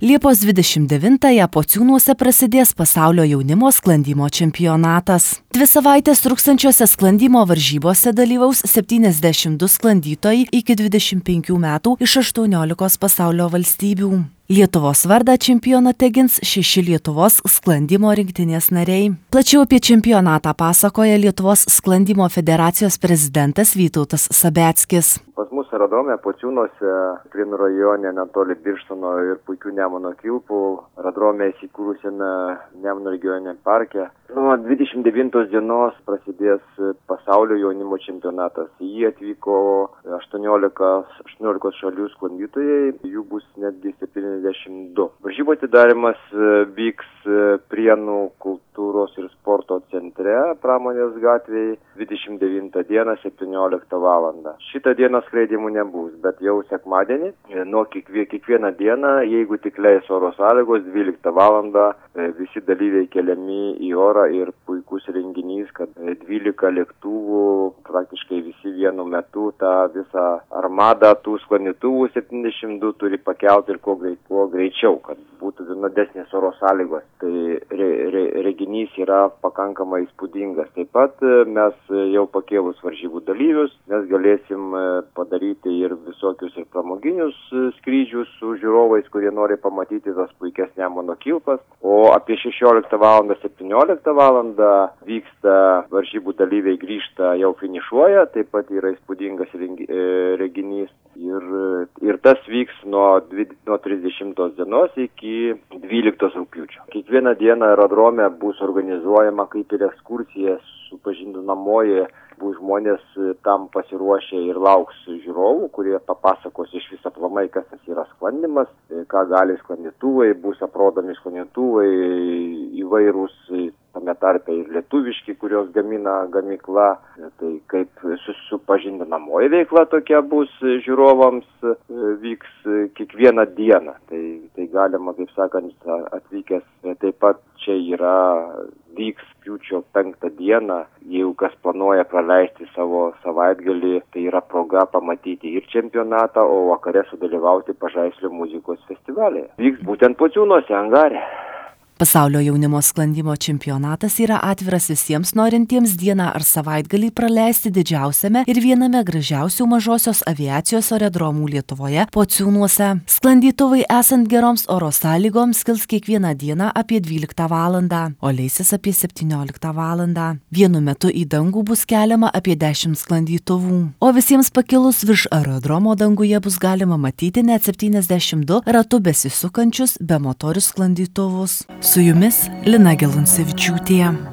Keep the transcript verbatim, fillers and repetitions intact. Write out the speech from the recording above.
Liepos dvidešimt devintąją Pociūnuose prasidės pasaulio jaunimo sklandymo čempionatas. Dvi savaitės truksiančiose sklandymo varžybose dalyvaus septyniasdešimt du sklandytojai iki dvidešimt penkių metų iš aštuoniolikos pasaulio valstybių. Lietuvos vardą čempionate gins šeši Lietuvos sklandymo rinktinės nariai. Plačiau apie čempionatą pasakoja Lietuvos sklandymo federacijos prezidentas Vytautas Sabeckis. Pas mus aerodrome Pociūnuose, Prienų rajone, netoli Birštono ir puikių Nemuno kilpų, aerodrome įsikūrusiame Nemuno regioniniame parke. Nuo dvidešimt devintos dienos prasidės pasaulio jaunimo čempionatas. Į jį atvyko aštuoniolikos šalių sklandytojai, jų bus netgi septyniasdešimt du. Varžybų atidarymas vyks Prienų kultūros ir sporto centre, Pramonės gatvėje, dvidešimt devintą dieną, septynioliktą valandą. Šitą dieną skraidimų nebus, bet jau sekmadienį, nuo kiekvie, kiekvieną dieną, jeigu tik leis oro sąlygos, dvyliktą valandą visi dalyviai keliami į orą ir puikus renginys, kad dvylika lėktuvų, praktiškai visi vienu metu tą visą armadą tų sklandytuvų septyniasdešimt du turi pakelti ir kuo, greit, kuo greičiau, kad būtų vienodesnės oro sąlygos. Tai re, re, reginys yra pakankamai įspūdingas. Taip pat mes jau pakėlus varžybų dalyvius, mes galėsim padaryti ir visokius ir pramoginius skrydžius su žiūrovais, kurie nori pamatyti tas puikias Nemuno kilpas. O apie šešioliktą valandą, septynioliktą valandą vyksta varžybų dalyviai grįžta, jau finišuoja, taip pat yra įspūdingas reginys. Ir, ir tas vyks nuo, nuo trisdešimtos dienos iki dvyliktos rugpjūčio. Kiekvieną dieną aerodrome bus organizuojama kaip ir ekskursija supažindinamoji, bus žmonės tam pasiruošę ir lauks žiūrovų, kurie papasakos iš viso aplamai, kas tas yra sklandymas, ką gali sklandytuvai, bus aprodomi sklandytuvai įvairūs, tame tarpe ir lietuviški, kurios gamina gamykla. Tai kaip supažindinamoji veikla tokia bus žiūrovams, vyks kiekvieną dieną. Tai, tai galima, kaip sakant, atvykęs taip pat čia yra, vyks rugpjūčio penktą dieną. Jeigu kas planuoja praleisti savo savaitgalį, tai yra proga pamatyti ir čempionatą, o vakare sudalyvauti Pažaislio muzikos festivalyje. Vyks būtent Pociūnuose, angare. Pasaulio jaunimo sklandymo čempionatas yra atviras visiems norintiems dieną ar savaitgalį praleisti didžiausiame ir viename gražiausių mažosios aviacijos aerodromų Lietuvoje Pociūnuose. Sklandytuvai esant geroms oro sąlygoms kils kiekvieną dieną apie dvyliktą valandą, o leisis apie septynioliktą valandą. Vienu metu į dangų bus keliama apie dešimt sklandytuvų, o visiems pakilus virš aerodromo danguje bus galima matyti net septyniasdešimt du ratu besisukančius bemotorius sklandytuvus. Su jumis Lina Geluncevičiūtė.